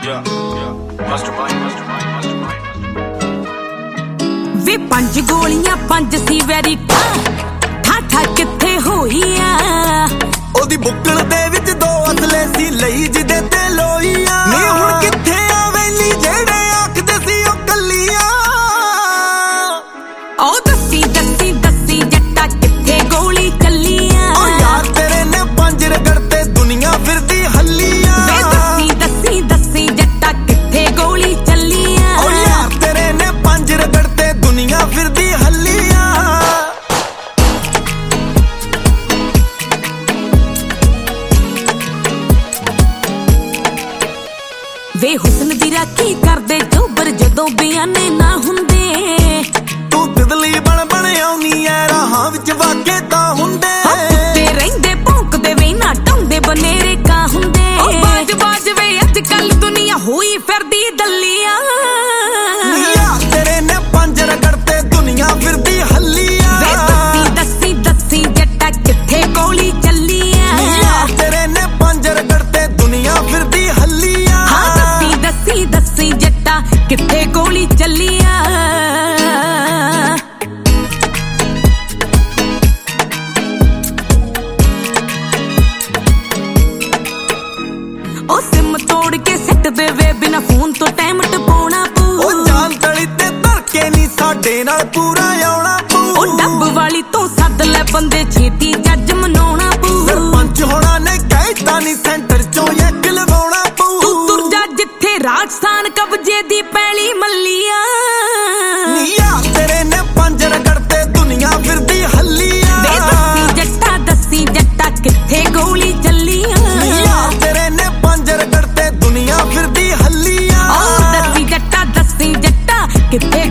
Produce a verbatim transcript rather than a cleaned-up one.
वे पंज गोलियां पंज सी वैरी ठाठा किथे होई आ ओदी बुक्कल दे विच दो असले सी लई जिदे ते लोईया नी हुण किथे आवेली जेड़े आखदे सी ओ कल्लियां ओ दस्सी दस्सी दस्सी जट्टा किथे गोली चलिया ओ यार तेरे ने पंज रगड़ते दुनिया फिरदी हल्लियां वे दस्सी दस्सी दस्सी जट्टा किथे गोली चलिया ओ यार तेरे ने पंज रगड़ते दुनिया फिरदी हल्लियां वे हुस्न दी राखी करदे चोबर जदों बियाने ना हुंदे तू तिदली बन बन आउनी ऐ राहां विच वाके तां हुंदे कुत्ते रहिंदे भौंकदे वे ना टौंदे बनेरे का हुंदे ओ बाज बाज वे अजकल दुनिया होई फिरदी दल्लियां यार तेरे ने पंज रगड़ते दुनिया फिरदी हल्लियां वे दस्सी दस्सी दस्सी जट्टा किथे गोली चलिया यार तेरे ने पंज रगड़ते दुनिया फिरदी हल्लियां हाँ दस्सी दस्सी दस्सी जट्टा किथे गोली चलिया ओ सिम तोड़ के सिट दे वे बिना फोन तो टाइम टपाउणा पू ओ जान तली ते धड़के नी साडे नाल पूरा आउणा पू ओ डब वाली तो सद ले बंदे छेती जज मनाउणा पू सरपंच होना ने कहता नी सेंटर चों एक लवाउणा पू तू तुर जा जिथे राजस्थान कब्जे दी पैली मल्लियां नी यार तेरे ने पंज रगड़ते दुनिया फिरदी हल्लियां वे दस्सी जट्टा दस्सी जट्टा किथे गोली चलियां नी यार तेरे ने पंज रगड़ते दुनिया फिरदी हल्लियां ओ दस्सी जट्टा दस्सी जट्टा किथे